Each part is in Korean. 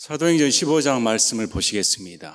사도행전 15장 말씀을 보시겠습니다.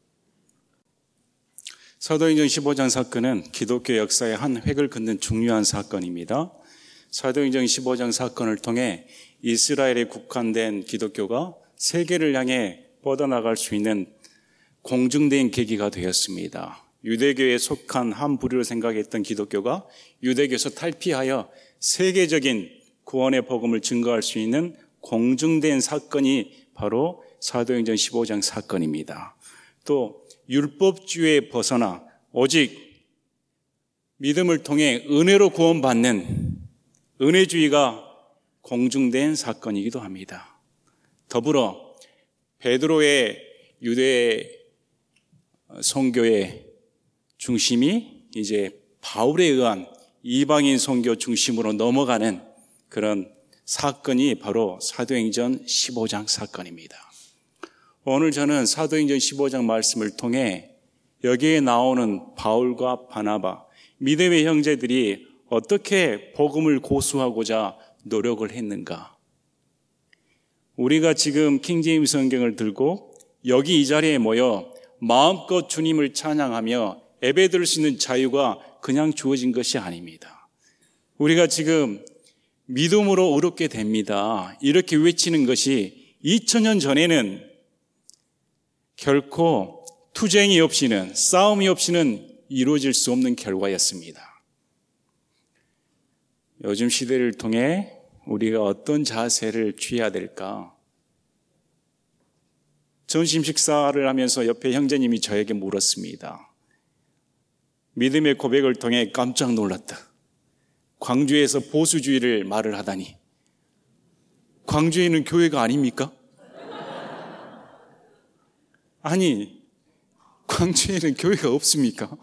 사도행전 15장 사건은 기독교 역사의 한 획을 긋는 중요한 사건입니다. 사도행전 15장 사건을 통해 이스라엘에 국한된 기독교가 세계를 향해 뻗어나갈 수 있는 공중된 계기가 되었습니다. 유대교에 속한 한 부류로 생각했던 기독교가 유대교에서 탈피하여 세계적인 구원의 복음을 증거할 수 있는 공중된 사건이 바로 사도행전 15장 사건입니다. 또 율법주의에 벗어나 오직 믿음을 통해 은혜로 구원받는 은혜주의가 공중된 사건이기도 합니다. 더불어 베드로의 유대 선교의 중심이 이제 바울에 의한 이방인 선교 중심으로 넘어가는 그런 사건이 바로 사도행전 15장 사건입니다. 오늘 저는 사도행전 15장 말씀을 통해 여기에 나오는 바울과 바나바, 믿음의 형제들이 어떻게 복음을 고수하고자 노력을 했는가? 우리가 지금 킹제임스 성경을 들고 여기 이 자리에 모여 마음껏 주님을 찬양하며 예배드릴 수 있는 자유가 그냥 주어진 것이 아닙니다. 우리가 지금 믿음으로 의롭게 됩니다. 이렇게 외치는 것이 2000년 전에는 결코 투쟁이 없이는, 싸움이 없이는 이루어질 수 없는 결과였습니다. 요즘 시대를 통해 우리가 어떤 자세를 취해야 될까? 점심 식사를 하면서 옆에 형제님이 저에게 물었습니다. 믿음의 고백을 통해 깜짝 놀랐다. 광주에서 보수주의를 말을 하다니. 광주에는 교회가 아닙니까? 아니, 광주에는 교회가 없습니까?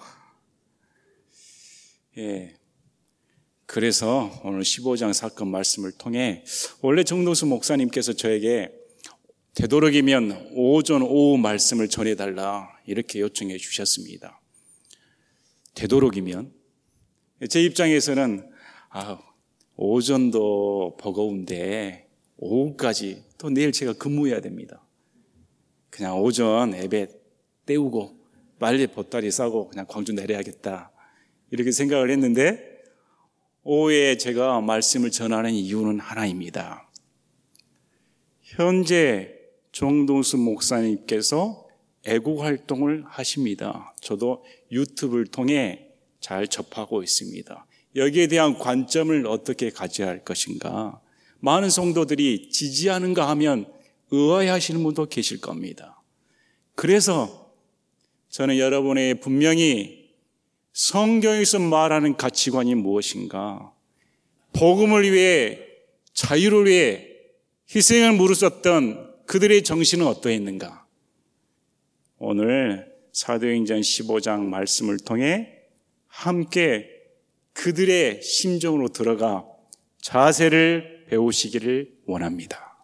예. 그래서 오늘 15장 사건 말씀을 통해 원래 정동수 목사님께서 저에게 되도록이면 오전, 오후 말씀을 전해달라 이렇게 요청해 주셨습니다. 되도록이면 제 입장에서는 오전도 버거운데 오후까지 또 내일 제가 근무해야 됩니다. 그냥 오전 예배 때우고 빨리 보따리 싸고 그냥 광주 내려야겠다 이렇게 생각을 했는데 오후에 제가 말씀을 전하는 이유는 하나입니다. 현재 정동수 목사님께서 애국 활동을 하십니다. 저도 유튜브를 통해 잘 접하고 있습니다. 여기에 대한 관점을 어떻게 가져야 할 것인가? 많은 성도들이 지지하는가 하면 의아해하시는 분도 계실 겁니다. 그래서 저는 여러분의 분명히 성경에서 말하는 가치관이 무엇인가? 복음을 위해, 자유를 위해 희생을 무릅썼던 그들의 정신은 어떠했는가? 오늘 사도행전 15장 말씀을 통해 함께 그들의 심정으로 들어가 자세를 배우시기를 원합니다.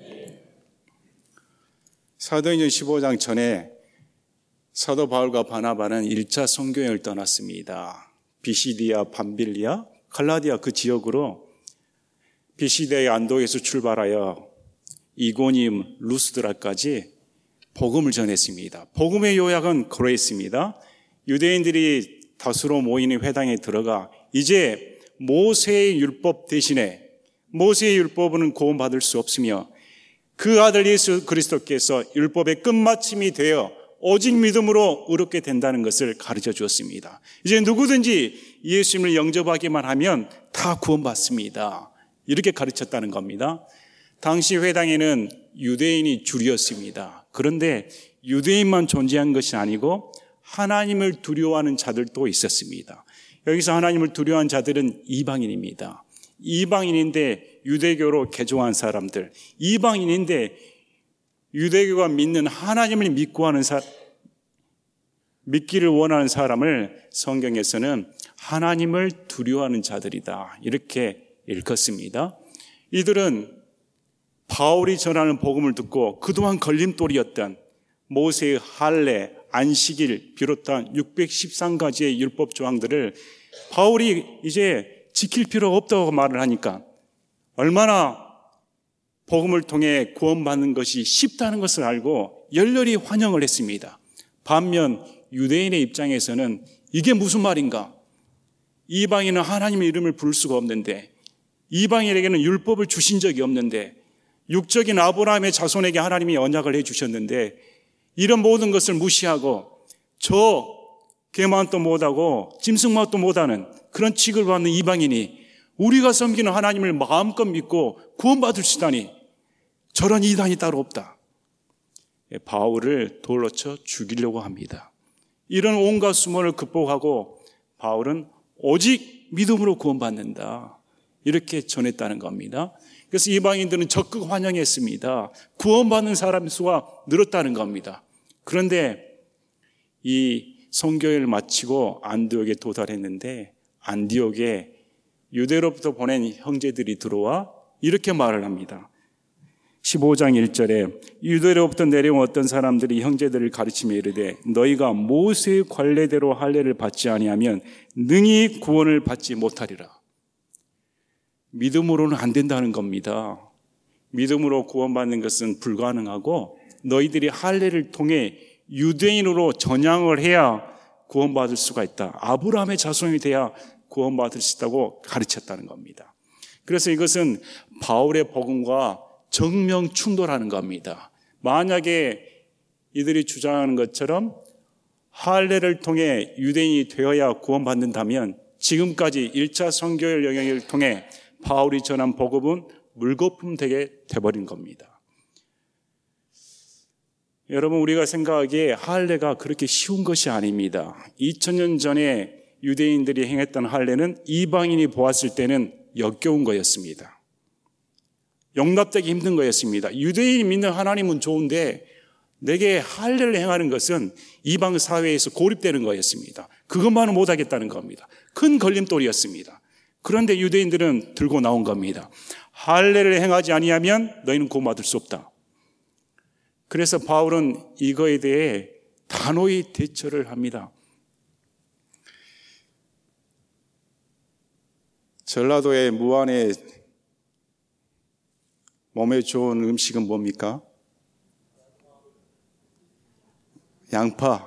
사도행전 15장 전에 사도 바울과 바나바는 1차 선교여행을 떠났습니다. 비시디아, 밤빌리아, 갈라디아 그 지역으로 비시디아의 안독에서 출발하여 이고니움, 루스드라까지 복음을 전했습니다. 복음의 요약은 그러했습니다. 유대인들이 다수로 모이는 회당에 들어가 이제 모세의 율법 대신에 모세의 율법은 구원받을 수 없으며 그 아들 예수 그리스도께서 율법의 끝마침이 되어 오직 믿음으로 의롭게 된다는 것을 가르쳐 주었습니다. 이제 누구든지 예수님을 영접하기만 하면 다 구원받습니다. 이렇게 가르쳤다는 겁니다. 당시 회당에는 유대인이 줄이었습니다. 그런데 유대인만 존재한 것이 아니고 하나님을 두려워하는 자들도 있었습니다. 여기서 하나님을 두려워하는 자들은 이방인입니다. 이방인인데 유대교로 개종한 사람들, 이방인인데 유대교가 믿는 하나님을 믿기를 원하는 사람을 성경에서는 하나님을 두려워하는 자들이다 이렇게 읽었습니다. 이들은 바울이 전하는 복음을 듣고 그동안 걸림돌이었던 모세의 할례, 안식일 비롯한 613가지의 율법 조항들을 바울이 이제 지킬 필요가 없다고 말을 하니까 얼마나 복음을 통해 구원받는 것이 쉽다는 것을 알고 열렬히 환영을 했습니다. 반면 유대인의 입장에서는 이게 무슨 말인가? 이방인은 하나님의 이름을 부를 수가 없는데, 이방인에게는 율법을 주신 적이 없는데, 육적인 아브라함의 자손에게 하나님이 언약을 해주셨는데, 이런 모든 것을 무시하고 저 개만도 못하고 짐승만도 못하는 그런 취급을 받는 이방인이 우리가 섬기는 하나님을 마음껏 믿고 구원받을 수 있다니, 저런 이단이 따로 없다. 바울을 돌로 쳐 죽이려고 합니다. 이런 온갖 수모를 극복하고 바울은 오직 믿음으로 구원받는다, 이렇게 전했다는 겁니다. 그래서 이방인들은 적극 환영했습니다. 구원받는 사람 수가 늘었다는 겁니다. 그런데 이 선교회를 마치고 안디옥에 도달했는데, 안디옥에 유대로부터 보낸 형제들이 들어와 이렇게 말을 합니다. 15장 1절에 유대로부터 내려온 어떤 사람들이 형제들을 가르치며 이르되 너희가 모세의 관례대로 할례를 받지 아니하면 능히 구원을 받지 못하리라. 믿음으로는 안 된다는 겁니다. 믿음으로 구원받는 것은 불가능하고 너희들이 할례를 통해 유대인으로 전향을 해야 구원받을 수가 있다. 아브라함의 자손이 돼야 구원받을 수 있다고 가르쳤다는 겁니다. 그래서 이것은 바울의 복음과 정면 충돌하는 겁니다. 만약에 이들이 주장하는 것처럼 할례를 통해 유대인이 되어야 구원받는다면 지금까지 1차 선교의 영역을 통해 바울이 전한 복음은 물거품 되게 돼버린 겁니다. 여러분, 우리가 생각하기에 할례가 그렇게 쉬운 것이 아닙니다. 2000년 전에 유대인들이 행했던 할례는 이방인이 보았을 때는 역겨운 거였습니다. 용납되기 힘든 거였습니다. 유대인이 믿는 하나님은 좋은데 내게 할례를 행하는 것은 이방 사회에서 고립되는 거였습니다. 그것만은 못하겠다는 겁니다. 큰 걸림돌이었습니다. 그런데 유대인들은 들고 나온 겁니다. 할례를 행하지 아니하면 너희는 구원받을 수 없다. 그래서 바울은 이거에 대해 단호히 대처를 합니다. 전라도의 무안의 몸에 좋은 음식은 뭡니까? 양파,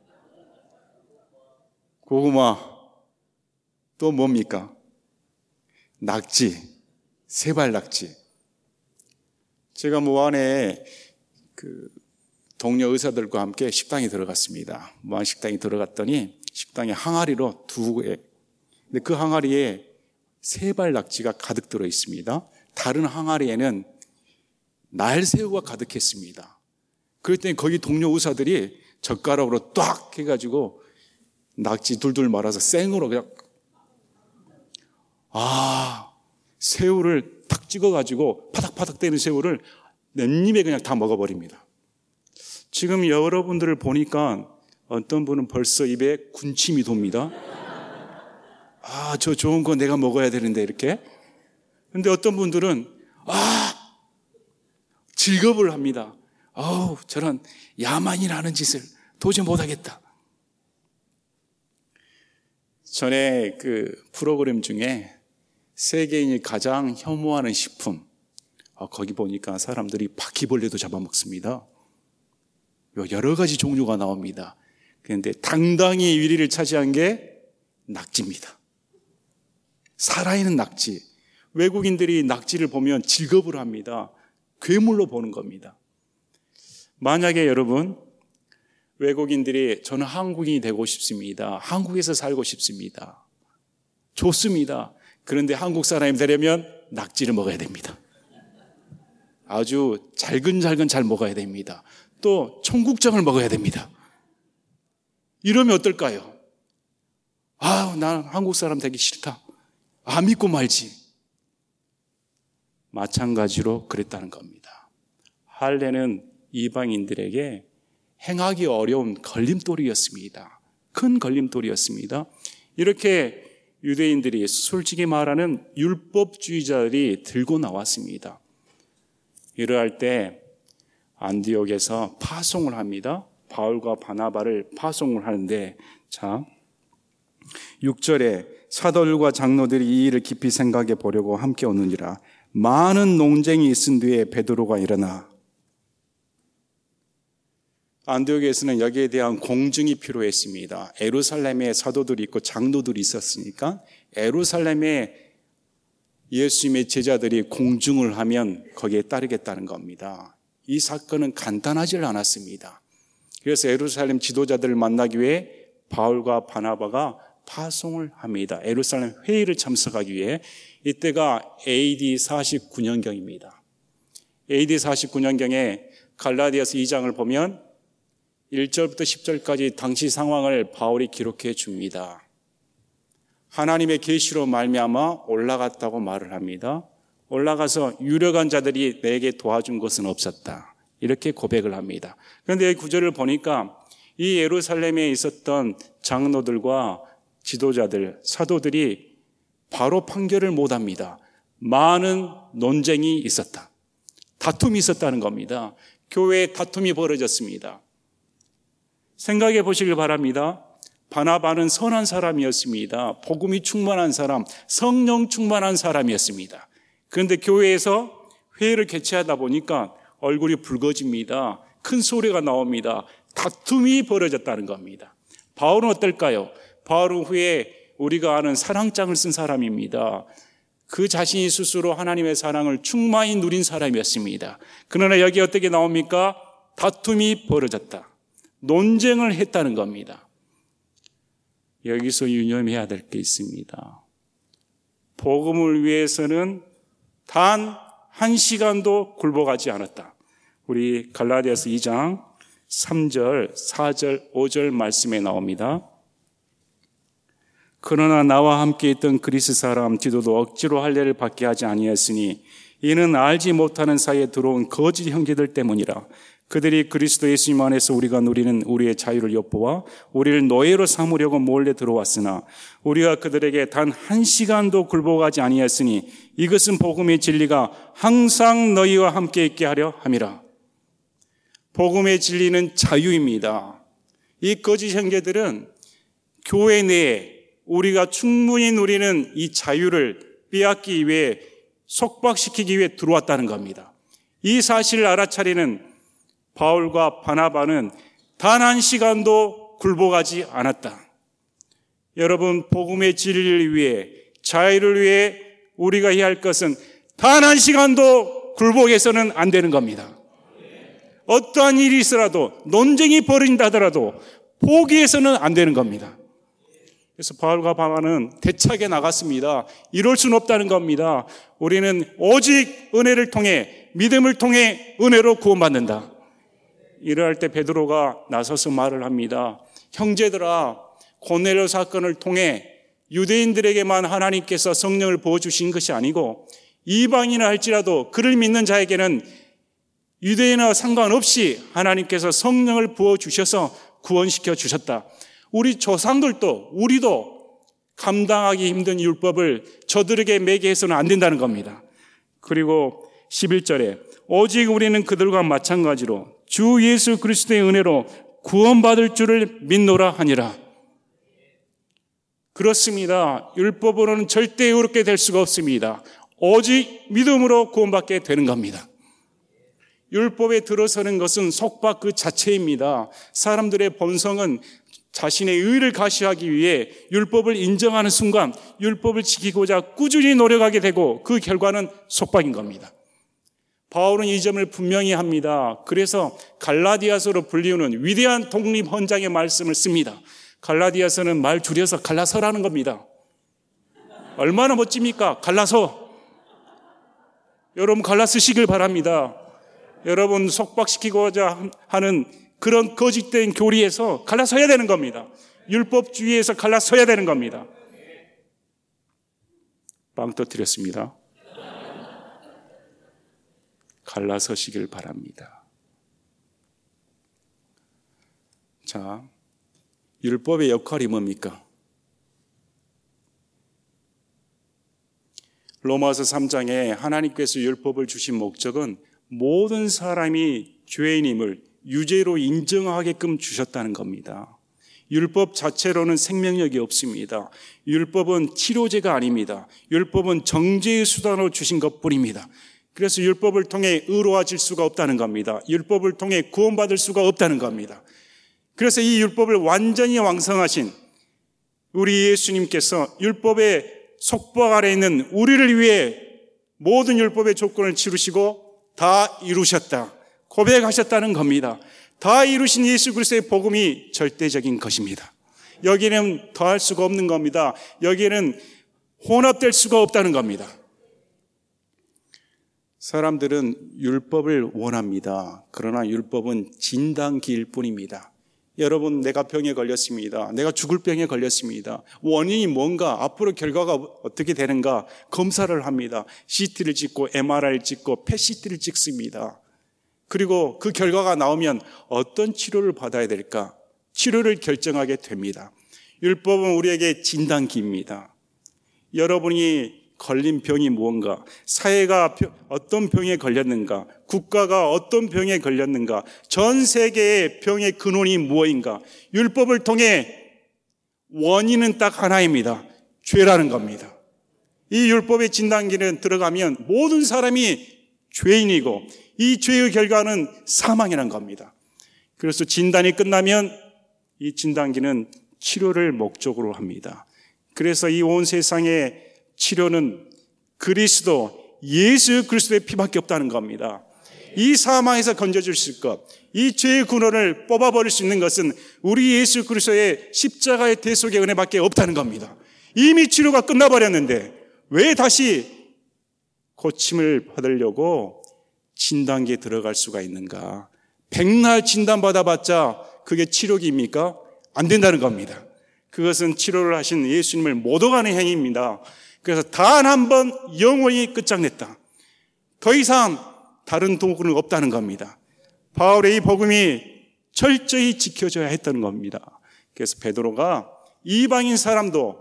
고구마, 또 뭡니까? 낙지, 세발낙지. 제가 무안에 동료 의사들과 함께 식당에 들어갔습니다. 무안 식당에 들어갔더니 식당에 항아리로 근데 그 항아리에 세발낙지가 가득 들어 있습니다. 다른 항아리에는 날새우가 가득했습니다. 그랬더니 거기 동료 의사들이 젓가락으로 딱 해가지고 낙지 둘둘 말아서 생으로 그냥 새우를 탁 찍어가지고 파닥파닥 대는 새우를 넷입에 그냥 다 먹어버립니다. 지금 여러분들을 보니까 어떤 분은 벌써 입에 군침이 돕니다. 저 좋은 거 내가 먹어야 되는데 이렇게. 근데 어떤 분들은 즐겁을 합니다. 저런 야만이라는 짓을 도저히 못하겠다. 전에 그 프로그램 중에 세계인이 가장 혐오하는 식품, 거기 보니까 사람들이 바퀴벌레도 잡아먹습니다. 여러 가지 종류가 나옵니다. 그런데 당당히 1위를 차지한 게 낙지입니다. 살아있는 낙지. 외국인들이 낙지를 보면 즐겁을 합니다. 괴물로 보는 겁니다. 만약에 여러분, 외국인들이 저는 한국인이 되고 싶습니다. 한국에서 살고 싶습니다. 좋습니다. 그런데 한국 사람이 되려면 낙지를 먹어야 됩니다. 아주 잘근잘근 잘 먹어야 됩니다. 또 청국장을 먹어야 됩니다. 이러면 어떨까요? 나는 한국 사람 되기 싫다. 믿고 말지. 마찬가지로 그랬다는 겁니다. 할례는 이방인들에게 행하기 어려운 걸림돌이었습니다. 큰 걸림돌이었습니다. 이렇게 유대인들이 솔직히 말하는 율법주의자들이 들고 나왔습니다. 이러할 때 안디옥에서 파송을 합니다. 바울과 바나바를 파송을 하는데, 6절에 사도들과 장로들이 이 일을 깊이 생각해 보려고 함께 오느니라. 많은 논쟁이 있은 뒤에 베드로가 일어나 안디옥에서는 여기에 대한 공증이 필요했습니다. 예루살렘에 사도들이 있고 장로들이 있었으니까 예루살렘에 예수님의 제자들이 공증을 하면 거기에 따르겠다는 겁니다. 이 사건은 간단하지 않았습니다. 그래서 예루살렘 지도자들을 만나기 위해 바울과 바나바가 파송을 합니다. 예루살렘 회의를 참석하기 위해. 이때가 AD 49년경입니다. AD 49년경에 갈라디아서 2장을 보면 1절부터 10절까지 당시 상황을 바울이 기록해 줍니다. 하나님의 계시로 말미암아 올라갔다고 말을 합니다. 올라가서 유력한 자들이 내게 도와준 것은 없었다. 이렇게 고백을 합니다. 그런데 이 구절을 보니까 이 예루살렘에 있었던 장로들과 지도자들, 사도들이 바로 판결을 못합니다. 많은 논쟁이 있었다. 다툼이 있었다는 겁니다. 교회에 다툼이 벌어졌습니다. 생각해 보시길 바랍니다. 바나바는 선한 사람이었습니다. 복음이 충만한 사람, 성령 충만한 사람이었습니다. 그런데 교회에서 회의를 개최하다 보니까 얼굴이 붉어집니다. 큰 소리가 나옵니다. 다툼이 벌어졌다는 겁니다. 바울은 어떨까요? 바울은 후에 우리가 아는 사랑장을 쓴 사람입니다. 그 자신이 스스로 하나님의 사랑을 충만히 누린 사람이었습니다. 그러나 여기 어떻게 나옵니까? 다툼이 벌어졌다. 논쟁을 했다는 겁니다. 여기서 유념해야 될 게 있습니다. 복음을 위해서는 단 한 시간도 굴복하지 않았다. 우리 갈라디아서 2장 3절, 4절, 5절 말씀에 나옵니다. 그러나 나와 함께 있던 그리스 사람 디도도 억지로 할례를 받게 하지 아니하였으니 이는 알지 못하는 사이에 들어온 거짓 형제들 때문이라. 그들이 그리스도 예수님 안에서 우리가 누리는 우리의 자유를 엿보아 우리를 노예로 삼으려고 몰래 들어왔으나 우리가 그들에게 단 한 시간도 굴복하지 아니하였으니 이것은 복음의 진리가 항상 너희와 함께 있게 하려 함이라. 복음의 진리는 자유입니다. 이 거짓 형제들은 교회 내에 우리가 충분히 누리는 이 자유를 빼앗기 위해 속박시키기 위해 들어왔다는 겁니다. 이 사실을 알아차리는 바울과 바나바는 단 한 시간도 굴복하지 않았다. 여러분, 복음의 진리를 위해, 자유를 위해 우리가 해야 할 것은 단 한 시간도 굴복해서는 안 되는 겁니다. 어떠한 일이 있어라도, 논쟁이 벌어진다 하더라도 포기해서는 안 되는 겁니다. 그래서 바울과 바나바는 대차게 나갔습니다. 이럴 수는 없다는 겁니다. 우리는 오직 은혜를 통해, 믿음을 통해 은혜로 구원받는다. 이러할 때 베드로가 나서서 말을 합니다. 형제들아, 고넬료 사건을 통해 유대인들에게만 하나님께서 성령을 부어주신 것이 아니고 이방인이라 할지라도 그를 믿는 자에게는 유대인과 상관없이 하나님께서 성령을 부어주셔서 구원시켜 주셨다. 우리 조상들도, 우리도 감당하기 힘든 율법을 저들에게 매게 해서는 안 된다는 겁니다. 그리고 11절에 오직 우리는 그들과 마찬가지로 주 예수 그리스도의 은혜로 구원받을 줄을 믿노라 하니라. 그렇습니다. 율법으로는 절대 의롭게 될 수가 없습니다. 오직 믿음으로 구원받게 되는 겁니다. 율법에 들어서는 것은 속박 그 자체입니다. 사람들의 본성은 자신의 의를 가시하기 위해 율법을 인정하는 순간 율법을 지키고자 꾸준히 노력하게 되고 그 결과는 속박인 겁니다. 바울은 이 점을 분명히 합니다. 그래서 갈라디아서로 불리우는 위대한 독립 헌장의 말씀을 씁니다. 갈라디아서는 말 줄여서 갈라서라는 겁니다. 얼마나 멋집니까? 갈라서. 여러분 갈라 쓰시길 바랍니다. 여러분 속박시키고자 하는 그런 거짓된 교리에서 갈라서야 되는 겁니다. 율법주의에서 갈라서야 되는 겁니다. 빵 터뜨렸습니다. 갈라서시길 바랍니다. 자, 율법의 역할이 뭡니까? 로마서 3장에 하나님께서 율법을 주신 목적은 모든 사람이 죄인임을 유죄로 인정하게끔 주셨다는 겁니다. 율법 자체로는 생명력이 없습니다. 율법은 치료제가 아닙니다. 율법은 정죄의 수단으로 주신 것뿐입니다. 그래서 율법을 통해 의로워질 수가 없다는 겁니다. 율법을 통해 구원받을 수가 없다는 겁니다. 그래서 이 율법을 완전히 완성하신 우리 예수님께서 율법의 속박 아래 있는 우리를 위해 모든 율법의 조건을 치르시고 다 이루셨다, 고백하셨다는 겁니다. 다 이루신 예수 그리스도의 복음이 절대적인 것입니다. 여기에는 더할 수가 없는 겁니다. 여기에는 혼합될 수가 없다는 겁니다. 사람들은 율법을 원합니다. 그러나 율법은 진단기일 뿐입니다. 여러분, 내가 병에 걸렸습니다. 내가 죽을 병에 걸렸습니다. 원인이 뭔가, 앞으로 결과가 어떻게 되는가 검사를 합니다. CT를 찍고 MRI를 찍고 PET-CT를 찍습니다. 그리고 그 결과가 나오면 어떤 치료를 받아야 될까? 치료를 결정하게 됩니다. 율법은 우리에게 진단기입니다. 여러분이 걸린 병이 무언가, 사회가 어떤 병에 걸렸는가, 국가가 어떤 병에 걸렸는가, 전 세계의 병의 근원이 무엇인가, 율법을 통해 원인은 딱 하나입니다. 죄라는 겁니다. 이 율법의 진단기는 들어가면 모든 사람이 죄인이고 이 죄의 결과는 사망이라는 겁니다. 그래서 진단이 끝나면 이 진단기는 치료를 목적으로 합니다. 그래서 이 온 세상의 치료는 그리스도, 예수 그리스도의 피밖에 없다는 겁니다. 이 사망에서 건져줄 수 있을 것, 이 죄의 근원을 뽑아버릴 수 있는 것은 우리 예수 그리스도의 십자가의 대속의 은혜밖에 없다는 겁니다. 이미 치료가 끝나버렸는데 왜 다시 고침을 받으려고 진단기에 들어갈 수가 있는가? 백날 진단받아봤자 그게 치료기입니까? 안 된다는 겁니다. 그것은 치료를 하신 예수님을 못 오가는 행위입니다. 그래서 단 한 번 영원히 끝장냈다. 더 이상 다른 도구는 없다는 겁니다. 바울의 이 복음이 철저히 지켜져야 했다는 겁니다. 그래서 베드로가 이방인 사람도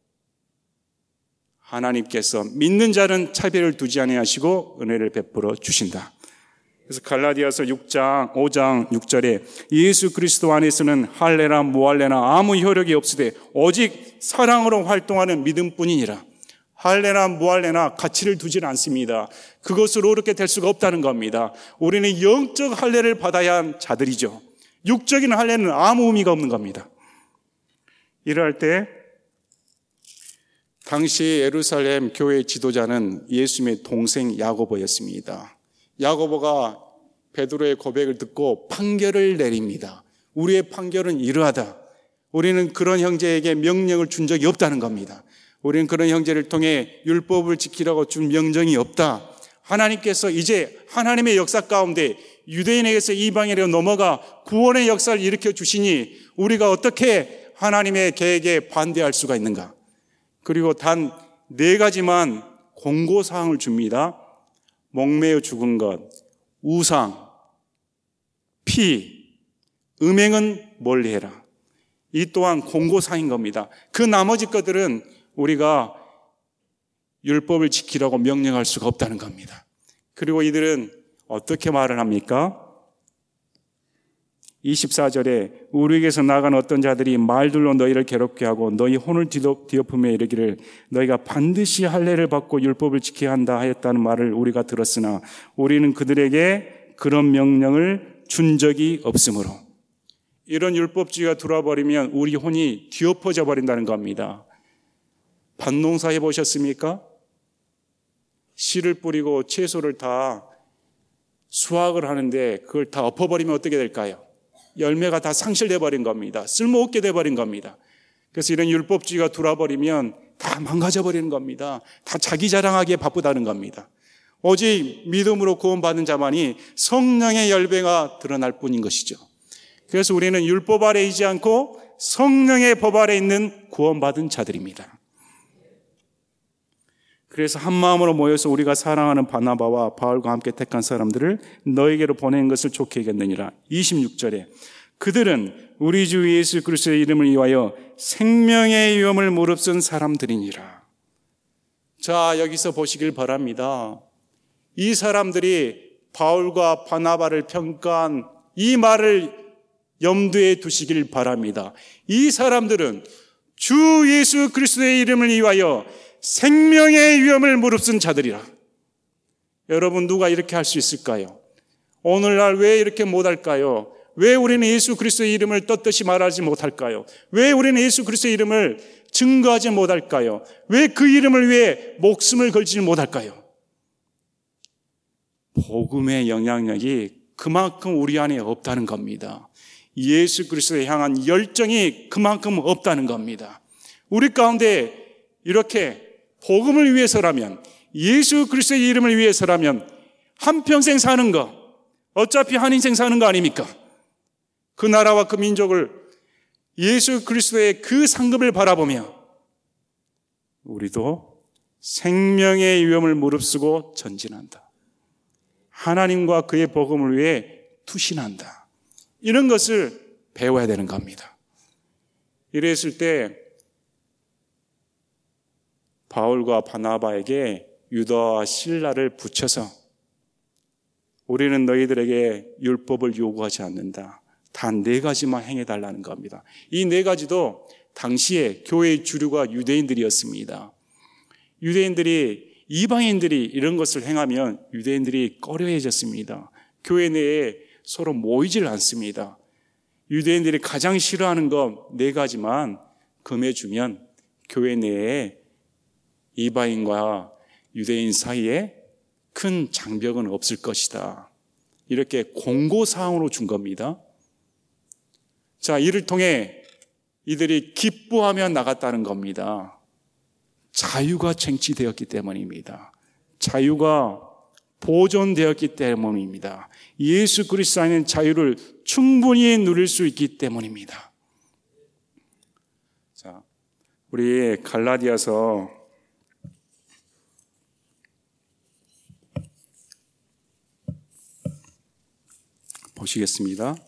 하나님께서 믿는 자는 차별을 두지 아니하시고 은혜를 베풀어 주신다. 그래서 갈라디아서 6장 5장 6절에 예수 그리스도 안에서는 할례나 무할례나 아무 효력이 없으되 오직 사랑으로 활동하는 믿음뿐이니라. 할례나 무할례나 가치를 두지는 않습니다. 그것으로 어렵게 될 수가 없다는 겁니다. 우리는 영적 할례를 받아야 한 자들이죠. 육적인 할례는 아무 의미가 없는 겁니다. 이럴 때 당시 예루살렘 교회 지도자는 예수님의 동생 야고보였습니다. 야고보가 베드로의 고백을 듣고 판결을 내립니다. 우리의 판결은 이러하다. 우리는 그런 형제에게 명령을 준 적이 없다는 겁니다. 우리는 그런 형제를 통해 율법을 지키라고 준 명령이 없다. 하나님께서 이제 하나님의 역사 가운데 유대인에게서 이방인으로 넘어가 구원의 역사를 일으켜 주시니 우리가 어떻게 하나님의 계획에 반대할 수가 있는가? 그리고 단 4가지만 공고사항을 줍니다. 목매어 죽은 것, 우상, 피, 음행은 멀리해라. 이 또한 공고사항인 겁니다. 그 나머지 것들은 우리가 율법을 지키라고 명령할 수가 없다는 겁니다. 그리고 이들은 어떻게 말을 합니까? 24절에 우리에게서 나간 어떤 자들이 말들로 너희를 괴롭게 하고 너희 혼을 뒤엎으며 이르기를 너희가 반드시 할례를 받고 율법을 지켜야 한다 하였다는 말을 우리가 들었으나 우리는 그들에게 그런 명령을 준 적이 없으므로. 이런 율법주의가 들어와 버리면 우리 혼이 뒤엎어져 버린다는 겁니다. 밭농사 해보셨습니까? 씨를 뿌리고 채소를 다 수확을 하는데 그걸 다 엎어버리면 어떻게 될까요? 열매가 다 상실돼 버린 겁니다. 쓸모없게 돼버린 겁니다. 그래서 이런 율법주의가 들어와버리면 다 망가져 버리는 겁니다. 다 자기 자랑하기에 바쁘다는 겁니다. 오직 믿음으로 구원받은 자만이 성령의 열매가 드러날 뿐인 것이죠. 그래서 우리는 율법 아래 있지 않고 성령의 법 아래 있는 구원받은 자들입니다. 그래서 한 마음으로 모여서 우리가 사랑하는 바나바와 바울과 함께 택한 사람들을 너에게로 보낸 것을 좋게 여겼느니라. 26절에 그들은 우리 주 예수 그리스도의 이름을 위하여 생명의 위험을 무릅쓴 사람들이니라. 자, 여기서 보시길 바랍니다. 이 사람들이 바울과 바나바를 평가한 이 말을 염두에 두시길 바랍니다. 이 사람들은 주 예수 그리스도의 이름을 위하여 생명의 위험을 무릅쓴 자들이라. 여러분, 누가 이렇게 할 수 있을까요? 오늘날 왜 이렇게 못할까요? 왜 우리는 예수 그리스도의 이름을 떳떳이 말하지 못할까요? 왜 우리는 예수 그리스도의 이름을 증거하지 못할까요? 왜 그 이름을 위해 목숨을 걸지 못할까요? 복음의 영향력이 그만큼 우리 안에 없다는 겁니다. 예수 그리스도에 향한 열정이 그만큼 없다는 겁니다. 우리 가운데 이렇게 복음을 위해서라면, 예수 그리스도의 이름을 위해서라면 한평생 사는 거, 어차피 한 인생 사는 거 아닙니까? 그 나라와 그 민족을 예수 그리스도의 그 상급을 바라보며 우리도 생명의 위험을 무릅쓰고 전진한다. 하나님과 그의 복음을 위해 투신한다. 이런 것을 배워야 되는 겁니다. 이랬을 때 바울과 바나바에게 유다와 실라를 붙여서 우리는 너희들에게 율법을 요구하지 않는다. 단 4가지만 행해달라는 겁니다. 이 4가지도 당시에 교회의 주류가 유대인들이었습니다. 유대인들이, 이방인들이 이런 것을 행하면 유대인들이 꺼려해졌습니다. 교회 내에 서로 모이질 않습니다. 유대인들이 가장 싫어하는 건 4가지만 금해주면 교회 내에 이방인과 유대인 사이에 큰 장벽은 없을 것이다. 이렇게 공고사항으로 준 겁니다. 자, 이를 통해 이들이 기뻐하며 나갔다는 겁니다. 자유가 쟁취되었기 때문입니다. 자유가 보존되었기 때문입니다. 예수 그리스도 안에 자유를 충분히 누릴 수 있기 때문입니다. 자, 우리 갈라디아서 보시겠습니다.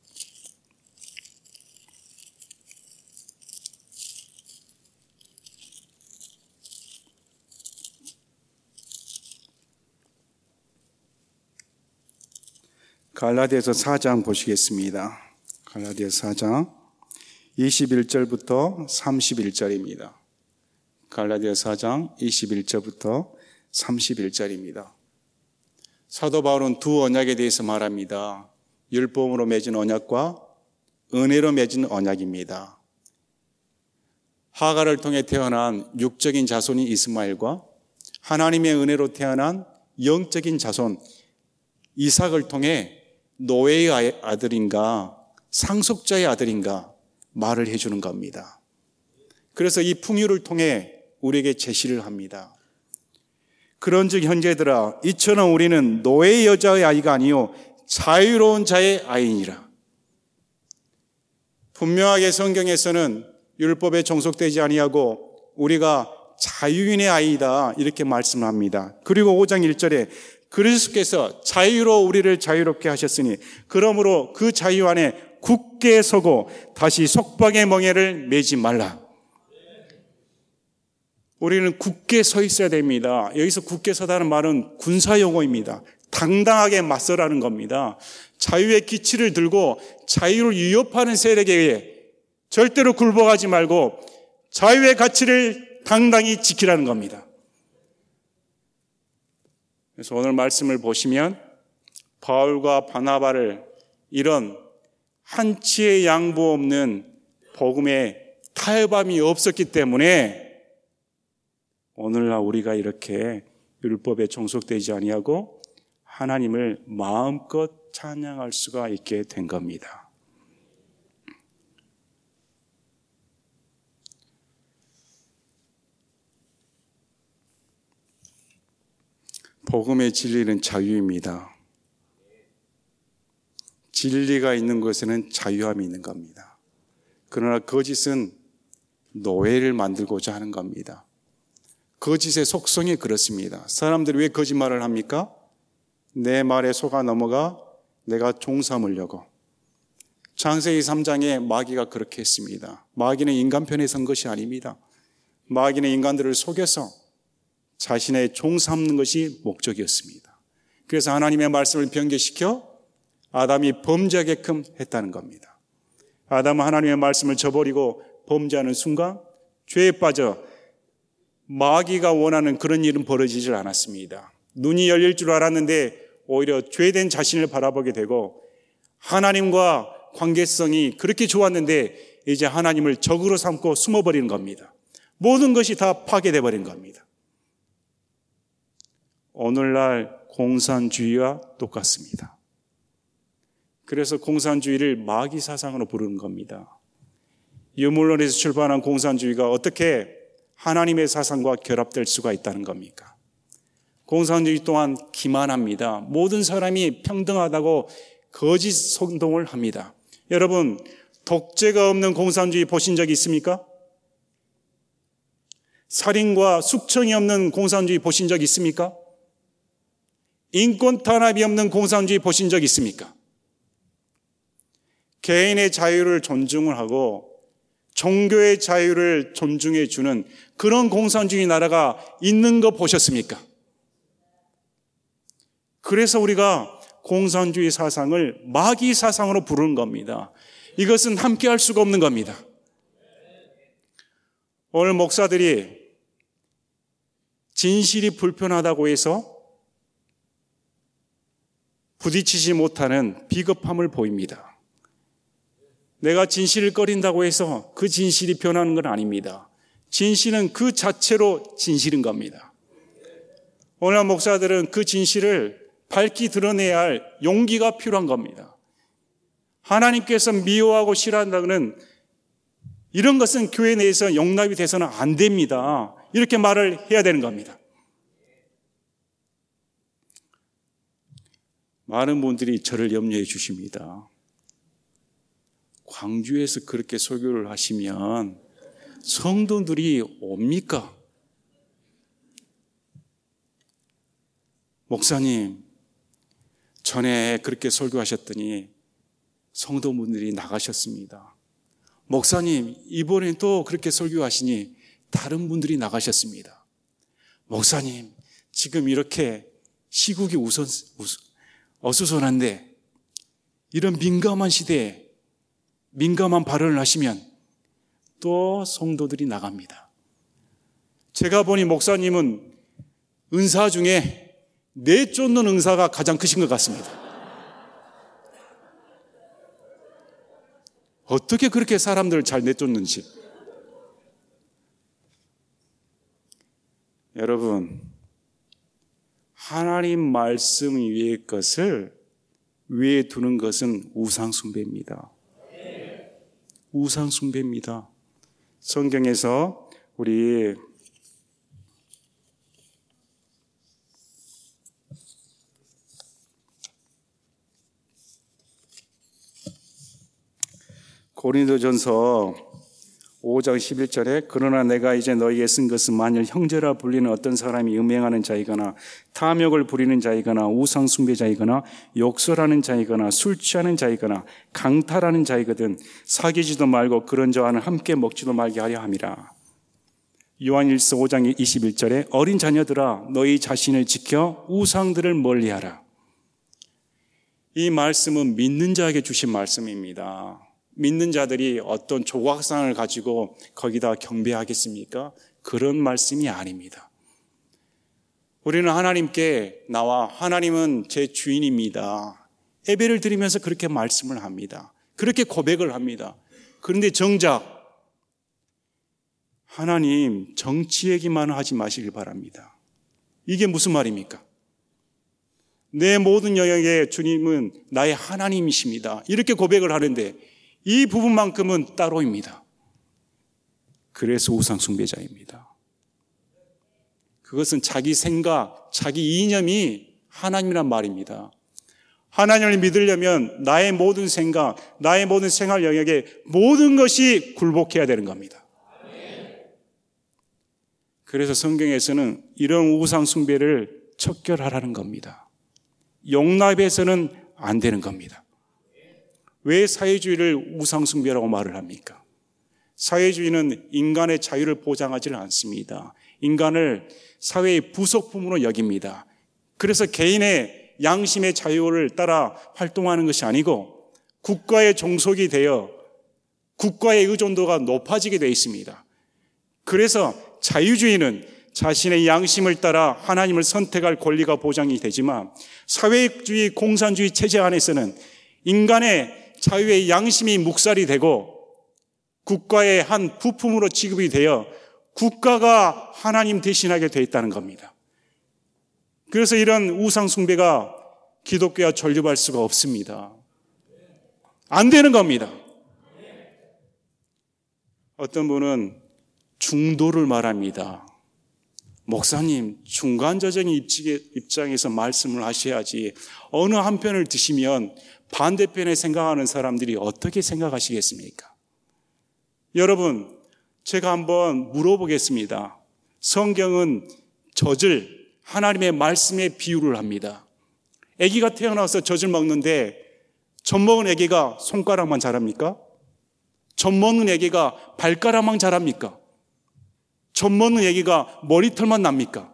갈라디아서 4장 보시겠습니다. 갈라디아서 4장 21절부터 31절입니다. 갈라디아서 4장 21절부터 31절입니다. 사도 바울은 두 언약에 대해서 말합니다. 율법으로 맺은 언약과 은혜로 맺은 언약입니다. 하갈을 통해 태어난 육적인 자손이 이스마엘과 하나님의 은혜로 태어난 영적인 자손 이삭을 통해 노예의 아들인가 상속자의 아들인가 말을 해주는 겁니다. 그래서 이 풍요를 통해 우리에게 제시를 합니다. 그런즉 형제들아, 이처럼 우리는 노예의 여자의 아이가 아니요 자유로운 자의 아이니라. 분명하게 성경에서는 율법에 종속되지 아니하고 우리가 자유인의 아이다 이렇게 말씀합니다. 그리고 5장 1절에 그리스도께서 자유로 우리를 자유롭게 하셨으니 그러므로 그 자유 안에 굳게 서고 다시 속박의 멍에를 매지 말라. 우리는 굳게 서 있어야 됩니다. 여기서 굳게 서다는 말은 군사용어입니다. 당당하게 맞서라는 겁니다. 자유의 기치를 들고 자유를 위협하는 세력에 의해 절대로 굴복하지 말고 자유의 가치를 당당히 지키라는 겁니다. 그래서 오늘 말씀을 보시면 바울과 바나바를 이런 한치의 양보 없는 복음의 타협함이 없었기 때문에 오늘날 우리가 이렇게 율법에 종속되지 아니하고 하나님을 마음껏 찬양할 수가 있게 된 겁니다. 복음의 진리는 자유입니다. 진리가 있는 곳에는 자유함이 있는 겁니다. 그러나 거짓은 노예를 만들고자 하는 겁니다. 거짓의 속성이 그렇습니다. 사람들이 왜 거짓말을 합니까? 내 말에 속아 넘어가 내가 종 삼으려고. 창세기 3장에 마귀가 그렇게 했습니다. 마귀는 인간 편에 선 것이 아닙니다. 마귀는 인간들을 속여서 자신의 종 삼는 것이 목적이었습니다. 그래서 하나님의 말씀을 변개시켜 아담이 범죄하게끔 했다는 겁니다. 아담은 하나님의 말씀을 저버리고 범죄하는 순간 죄에 빠져 마귀가 원하는 그런 일은 벌어지질 않았습니다. 눈이 열릴 줄 알았는데 오히려 죄된 자신을 바라보게 되고 하나님과 관계성이 그렇게 좋았는데 이제 하나님을 적으로 삼고 숨어버리는 겁니다. 모든 것이 다 파괴돼 버린 겁니다. 오늘날 공산주의와 똑같습니다. 그래서 공산주의를 마귀 사상으로 부르는 겁니다. 유물론에서 출발한 공산주의가 어떻게 하나님의 사상과 결합될 수가 있다는 겁니까? 공산주의 또한 기만합니다. 모든 사람이 평등하다고 거짓 선동을 합니다. 여러분, 독재가 없는 공산주의 보신 적이 있습니까? 살인과 숙청이 없는 공산주의 보신 적 있습니까? 인권 탄압이 없는 공산주의 보신 적 있습니까? 개인의 자유를 존중을 하고 종교의 자유를 존중해 주는 그런 공산주의 나라가 있는 거 보셨습니까? 그래서 우리가 공산주의 사상을 마귀 사상으로 부르는 겁니다. 이것은 함께 할 수가 없는 겁니다. 오늘 목사들이 진실이 불편하다고 해서 부딪히지 못하는 비겁함을 보입니다. 내가 진실을 꺼린다고 해서 그 진실이 변하는 건 아닙니다. 진실은 그 자체로 진실인 겁니다. 오늘 목사들은 그 진실을 밝히 드러내야 할 용기가 필요한 겁니다. 하나님께서 미워하고 싫어한다는 이런 것은 교회 내에서 용납이 돼서는 안 됩니다. 이렇게 말을 해야 되는 겁니다. 많은 분들이 저를 염려해 주십니다. 광주에서 그렇게 설교를 하시면 성도들이 옵니까? 목사님, 전에 그렇게 설교하셨더니 성도분들이 나가셨습니다. 목사님, 이번에 또 그렇게 설교하시니 다른 분들이 나가셨습니다. 목사님, 지금 이렇게 시국이 어수선한데 이런 민감한 시대에 민감한 발언을 하시면 또 성도들이 나갑니다. 제가 보니 목사님은 은사 중에 내쫓는 은사가 가장 크신 것 같습니다. 어떻게 그렇게 사람들을 잘 내쫓는지. 여러분, 하나님 말씀 위의 것을 위에 두는 것은 우상숭배입니다. 우상숭배입니다. 성경에서 우리 고린도전서 5장 11절에 그러나 내가 이제 너희에게 쓴 것은 만일 형제라 불리는 어떤 사람이 음행하는 자이거나 탐욕을 부리는 자이거나 우상숭배자이거나 욕설하는 자이거나 술 취하는 자이거나 강탈하는 자이거든 사귀지도 말고 그런 자와는 함께 먹지도 말게 하려 함이라. 요한일서 5장 21절에 어린 자녀들아 너희 자신을 지켜 우상들을 멀리하라. 이 말씀은 믿는 자에게 주신 말씀입니다. 믿는 자들이 어떤 조각상을 가지고 거기다 경배하겠습니까? 그런 말씀이 아닙니다. 우리는 하나님께 나와 하나님은 제 주인입니다. 예배를 드리면서 그렇게 말씀을 합니다. 그렇게 고백을 합니다. 그런데 정작 하나님 정치 얘기만 하지 마시길 바랍니다. 이게 무슨 말입니까? 내 모든 영역에 주님은 나의 하나님이십니다. 이렇게 고백을 하는데 이 부분만큼은 따로입니다. 그래서 우상숭배자입니다. 그것은 자기 생각, 자기 이념이 하나님이란 말입니다. 하나님을 믿으려면 나의 모든 생각, 나의 모든 생활 영역에 모든 것이 굴복해야 되는 겁니다. 그래서 성경에서는 이런 우상숭배를 척결하라는 겁니다. 용납해서는 안 되는 겁니다. 왜 사회주의를 우상숭배라고 말을 합니까? 사회주의는 인간의 자유를 보장하지 않습니다. 인간을 사회의 부속품으로 여깁니다. 그래서 개인의 양심의 자유를 따라 활동하는 것이 아니고 국가의 종속이 되어 국가의 의존도가 높아지게 되어 있습니다. 그래서 자유주의는 자신의 양심을 따라 하나님을 선택할 권리가 보장이 되지만 사회주의 공산주의 체제 안에서는 인간의 자유의 양심이 묵살이 되고 국가의 한 부품으로 취급이 되어 국가가 하나님 대신하게 되어 있다는 겁니다. 그래서 이런 우상 숭배가 기독교와 전류할 수가 없습니다. 안 되는 겁니다. 어떤 분은 중도를 말합니다. 목사님, 중간저정의 입장에서 말씀을 하셔야지 어느 한편을 드시면 반대편에 생각하는 사람들이 어떻게 생각하시겠습니까? 여러분, 제가 한번 물어보겠습니다. 성경은 젖을 하나님의 말씀에 비유를 합니다. 아기가 태어나서 젖을 먹는데 젖 먹은 아기가 손가락만 자랍니까? 젖 먹는 아기가 발가락만 자랍니까? 젖 먹는 아기가 머리털만 납니까?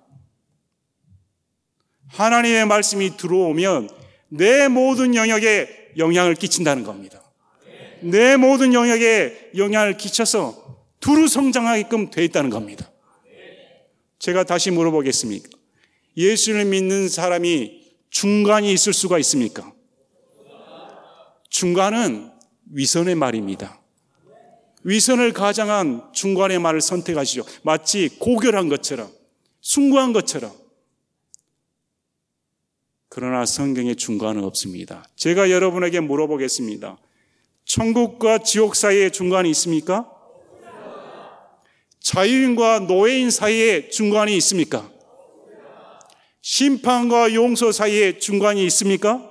하나님의 말씀이 들어오면 내 모든 영역에 영향을 끼친다는 겁니다. 내 모든 영역에 영향을 끼쳐서 두루 성장하게끔 돼 있다는 겁니다. 제가 다시 물어보겠습니다. 예수를 믿는 사람이 중간이 있을 수가 있습니까? 중간은 위선의 말입니다. 위선을 가장한 중간의 말을 선택하시죠. 마치 고결한 것처럼, 숭고한 것처럼. 그러나 성경에 중간은 없습니다. 제가 여러분에게 물어보겠습니다. 천국과 지옥 사이에 중간이 있습니까? 자유인과 노예인 사이에 중간이 있습니까? 심판과 용서 사이에 중간이 있습니까?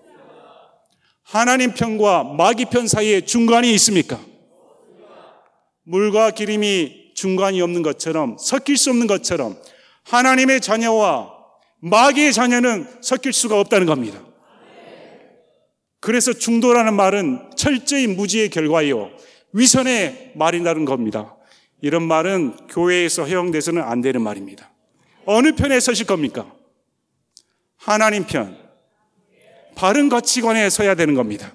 하나님 편과 마귀 편 사이에 중간이 있습니까? 물과 기름이 중간이 없는 것처럼, 섞일 수 없는 것처럼 하나님의 자녀와 마귀의 자녀는 섞일 수가 없다는 겁니다. 그래서 중도라는 말은 철저히 무지의 결과요, 위선의 말이라는 겁니다. 이런 말은 교회에서 허용돼서는 안 되는 말입니다. 어느 편에 서실 겁니까? 하나님 편, 바른 가치관에 서야 되는 겁니다.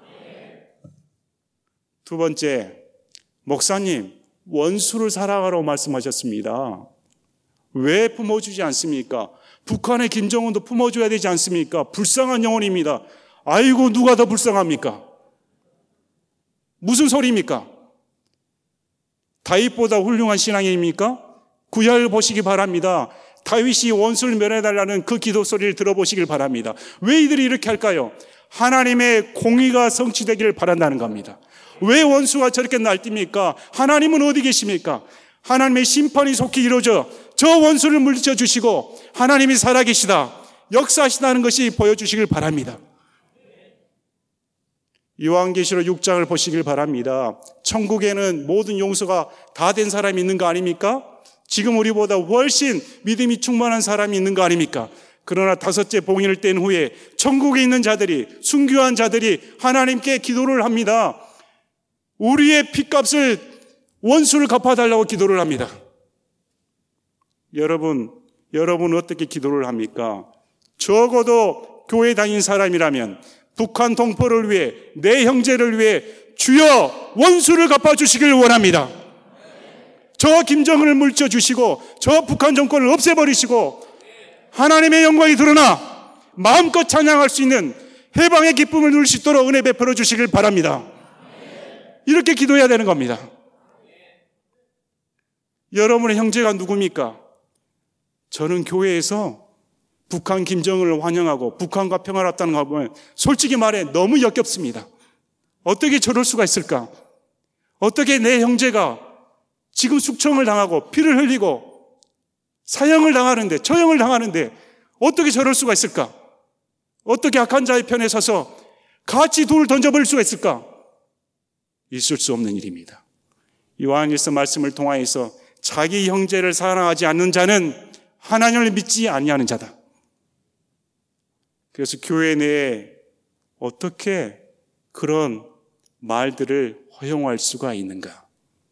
두 번째, 목사님, 원수를 사랑하라고 말씀하셨습니다. 왜 품어주지 않습니까? 북한의 김정은도 품어줘야 되지 않습니까? 불쌍한 영혼입니다. 아이고, 누가 더 불쌍합니까? 무슨 소리입니까? 다윗보다 훌륭한 신앙입니까? 구약을 보시기 바랍니다. 다윗이 원수를 멸해달라는 그 기도 소리를 들어보시길 바랍니다. 왜 이들이 이렇게 할까요? 하나님의 공의가 성취되기를 바란다는 겁니다. 왜 원수가 저렇게 날뛰니까? 하나님은 어디 계십니까? 하나님의 심판이 속히 이루어져 저 원수를 물리쳐 주시고 하나님이 살아계시다, 역사하시다는 것이 보여주시길 바랍니다. 요한계시록 6장을 보시길 바랍니다. 천국에는 모든 용서가 다 된 사람이 있는 거 아닙니까? 지금 우리보다 훨씬 믿음이 충만한 사람이 있는 거 아닙니까? 그러나 다섯째 봉인을 뗀 후에 천국에 있는 자들이, 순교한 자들이 하나님께 기도를 합니다. 우리의 핏값을, 원수를 갚아달라고 기도를 합니다. 여러분 어떻게 기도를 합니까? 적어도 교회 다닌 사람이라면 북한 동포를 위해, 내 형제를 위해 주여 원수를 갚아주시길 원합니다. 저 김정은을 물려주시고 저 북한 정권을 없애버리시고 하나님의 영광이 드러나 마음껏 찬양할 수 있는 해방의 기쁨을 누릴 수 있도록 은혜 베풀어 주시길 바랍니다. 이렇게 기도해야 되는 겁니다. 여러분의 형제가 누굽니까? 저는 교회에서 북한 김정은을 환영하고 북한과 평화를 합다는 거 보면 솔직히 말해 너무 역겹습니다. 어떻게 저럴 수가 있을까? 어떻게 내 형제가 지금 숙청을 당하고 피를 흘리고 사형을 당하는데, 처형을 당하는데 어떻게 저럴 수가 있을까? 어떻게 악한 자의 편에 서서 같이 돌을 던져버릴 수가 있을까? 있을 수 없는 일입니다. 요한일서 말씀을 통하여서 자기 형제를 사랑하지 않는 자는 하나님을 믿지 아니하는 자다. 그래서 교회 내에 어떻게 그런 말들을 허용할 수가 있는가?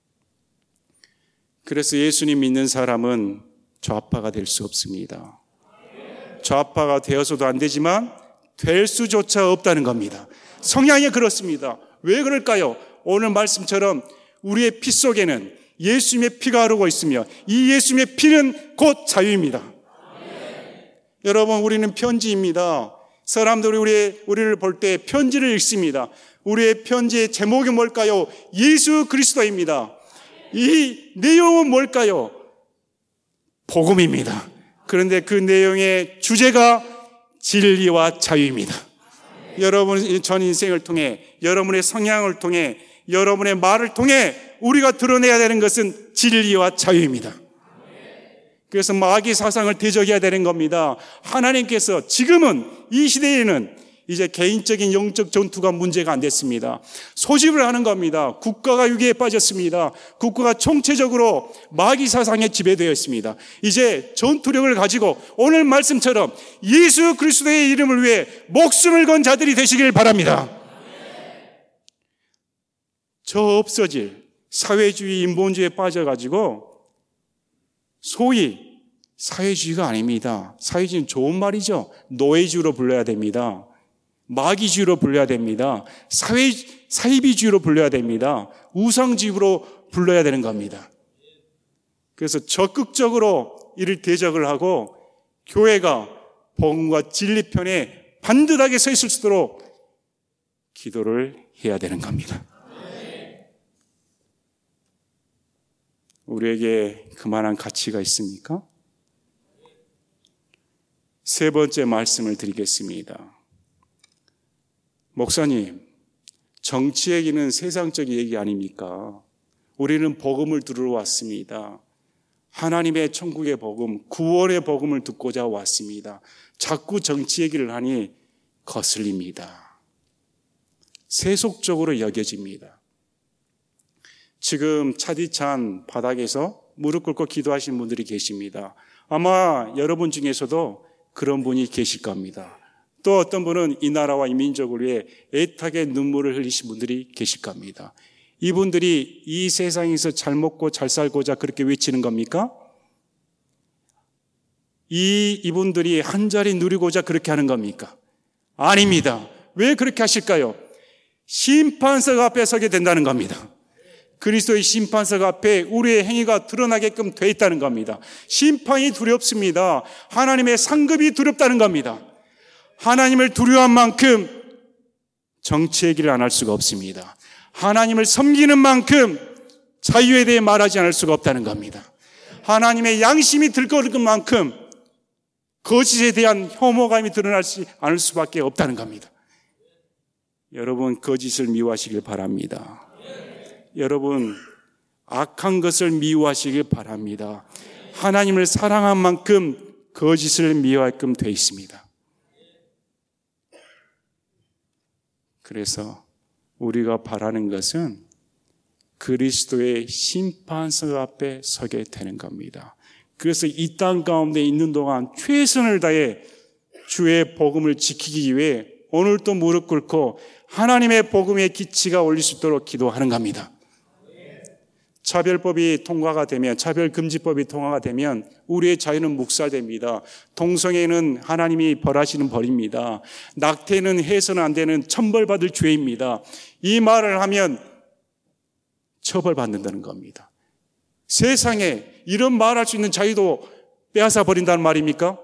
그래서 예수님 믿는 사람은 좌파가 될 수 없습니다. 좌파가 되어서도 안 되지만 될 수조차 없다는 겁니다. 성향이 그렇습니다. 왜 그럴까요? 오늘 말씀처럼 우리의 피 속에는 예수님의 피가 흐르고 있으며 이 예수님의 피는 곧 자유입니다. 여러분, 우리는 편지입니다. 사람들이 우리를 볼 때 편지를 읽습니다. 우리의 편지의 제목이 뭘까요? 예수 그리스도입니다. 이 내용은 뭘까요? 복음입니다. 그런데 그 내용의 주제가 진리와 자유입니다. 여러분 전 인생을 통해, 여러분의 성향을 통해, 여러분의 말을 통해 우리가 드러내야 되는 것은 진리와 자유입니다. 그래서 마귀 사상을 대적해야 되는 겁니다. 하나님께서 지금은 이 시대에는 이제 개인적인 영적 전투가 문제가 안 됐습니다. 소집을 하는 겁니다. 국가가 위기에 빠졌습니다. 국가가 총체적으로 마귀 사상에 지배되어 있습니다. 이제 전투력을 가지고 오늘 말씀처럼 예수 그리스도의 이름을 위해 목숨을 건 자들이 되시길 바랍니다. 저 없어질 사회주의 인본주의에 빠져가지고 소위 사회주의가 아닙니다. 사회주의는 좋은 말이죠. 노예주의로 불러야 됩니다. 마귀주의로 불러야 됩니다. 사이비주의로 불러야 됩니다. 우상주의로 불러야 되는 겁니다. 그래서 적극적으로 이를 대적을 하고 교회가 복음과 진리 편에 반듯하게 서 있을 수 있도록 기도를 해야 되는 겁니다. 우리에게 그만한 가치가 있습니까? 세 번째 말씀을 드리겠습니다. 목사님, 정치 얘기는 세상적인 얘기 아닙니까? 우리는 복음을 들으러 왔습니다. 하나님의 천국의 복음, 구원의 복음을 듣고자 왔습니다. 자꾸 정치 얘기를 하니 거슬립니다. 세속적으로 여겨집니다. 지금 차디찬 바닥에서 무릎 꿇고 기도하시는 분들이 계십니다. 아마 여러분 중에서도 그런 분이 계실 겁니다. 또 어떤 분은 이 나라와 이 민족을 위해 애타게 눈물을 흘리신 분들이 계실 겁니다. 이분들이 이 세상에서 잘 먹고 잘 살고자 그렇게 외치는 겁니까? 이분들이 한 자리 누리고자 그렇게 하는 겁니까? 아닙니다. 왜 그렇게 하실까요? 심판석 앞에 서게 된다는 겁니다. 그리스도의 심판석 앞에 우리의 행위가 드러나게끔 돼 있다는 겁니다. 심판이 두렵습니다. 하나님의 상급이 두렵다는 겁니다. 하나님을 두려워한 만큼 정치 얘기를 안 할 수가 없습니다. 하나님을 섬기는 만큼 자유에 대해 말하지 않을 수가 없다는 겁니다. 하나님의 양심이 들끓는 만큼 거짓에 대한 혐오감이 드러나지 않을 수밖에 없다는 겁니다. 여러분, 거짓을 미워하시길 바랍니다. 여러분, 악한 것을 미워하시길 바랍니다. 하나님을 사랑한 만큼 거짓을 미워하게끔 되어 있습니다. 그래서 우리가 바라는 것은 그리스도의 심판석 앞에 서게 되는 겁니다. 그래서 이 땅 가운데 있는 동안 최선을 다해 주의 복음을 지키기 위해 오늘도 무릎 꿇고 하나님의 복음의 기치가 올릴 수 있도록 기도하는 겁니다. 차별법이 통과가 되면, 차별금지법이 통과가 되면 우리의 자유는 묵살됩니다. 동성애는 하나님이 벌하시는 벌입니다. 낙태는 해서는 안 되는 천벌받을 죄입니다. 이 말을 하면 처벌받는다는 겁니다. 세상에 이런 말할 수 있는 자유도 빼앗아 버린다는 말입니까?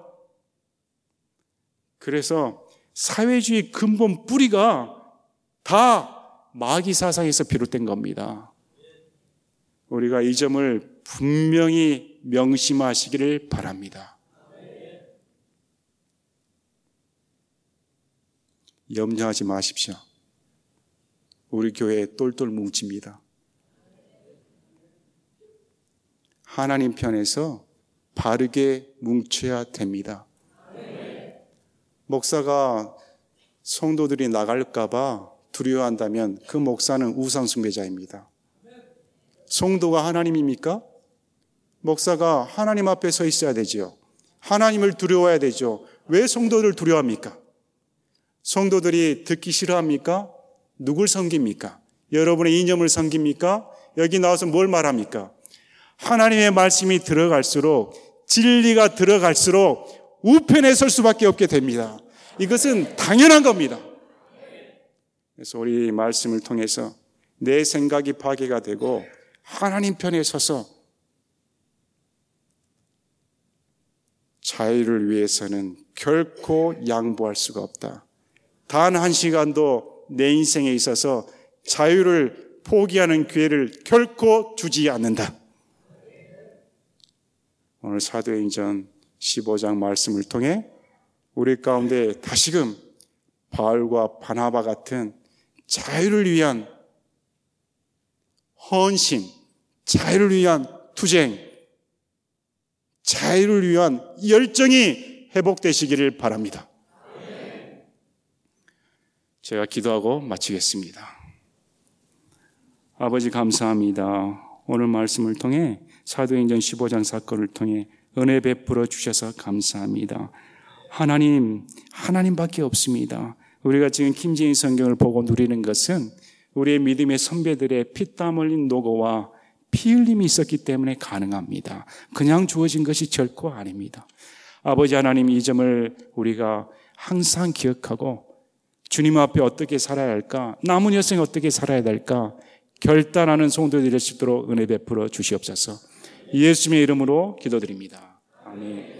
그래서 사회주의 근본 뿌리가 다 마귀 사상에서 비롯된 겁니다. 우리가 이 점을 분명히 명심하시기를 바랍니다. 염려하지 마십시오. 우리 교회 똘똘 뭉칩니다. 하나님 편에서 바르게 뭉쳐야 됩니다. 목사가 성도들이 나갈까 봐 두려워한다면 그 목사는 우상숭배자입니다. 성도가 하나님입니까? 목사가 하나님 앞에 서 있어야 되죠. 하나님을 두려워해야 되죠. 왜 성도들 두려워합니까? 성도들이 듣기 싫어합니까? 누굴 섬깁니까? 여러분의 이념을 섬깁니까? 여기 나와서 뭘 말합니까? 하나님의 말씀이 들어갈수록, 진리가 들어갈수록 우편에 설 수밖에 없게 됩니다. 이것은 당연한 겁니다. 그래서 우리 말씀을 통해서 내 생각이 파괴가 되고 하나님 편에 서서 자유를 위해서는 결코 양보할 수가 없다. 단 한 시간도 내 인생에 있어서 자유를 포기하는 기회를 결코 주지 않는다. 오늘 사도행전 15장 말씀을 통해 우리 가운데 다시금 바울과 바나바 같은 자유를 위한 헌신, 자유를 위한 투쟁, 자유를 위한 열정이 회복되시기를 바랍니다. 제가 기도하고 마치겠습니다. 아버지 감사합니다. 오늘 말씀을 통해 사도행전 15장 사건을 통해 은혜 베풀어 주셔서 감사합니다. 하나님밖에 없습니다. 우리가 지금 김재인 성경을 보고 누리는 것은 우리의 믿음의 선배들의 피땀 흘린 노고와 피 흘림이 있었기 때문에 가능합니다. 그냥 주어진 것이 결코 아닙니다. 아버지 하나님, 이 점을 우리가 항상 기억하고 주님 앞에 어떻게 살아야 할까, 남은 여생에 어떻게 살아야 될까 결단하는 성도들이 될 수 있도록 은혜 베풀어 주시옵소서. 예수님의 이름으로 기도드립니다. 아멘.